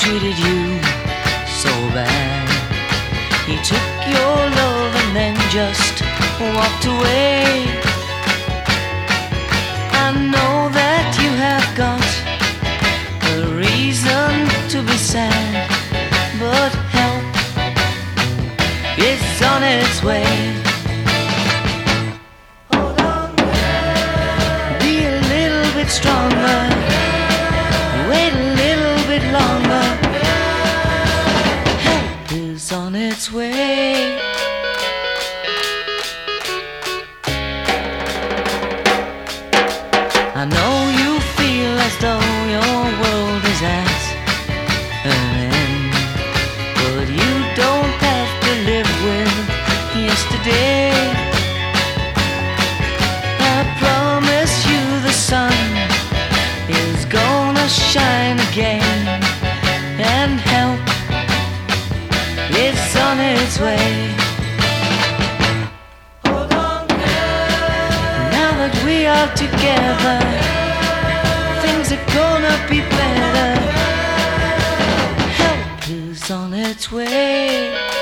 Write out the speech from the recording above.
treated you so bad. He took your love and then just walked away. I know that you have got a reason to be sad, but help is on its way. Hold on, be a little bit stronger, wait a little bit longer. Help is on its way. I know you feel as though your world is at an end, but you don't have to live with yesterday. I promise you the sun is gonna shine again, and help is on its way. Hold on, now that we are together, things are gonna be better. Help is on its way.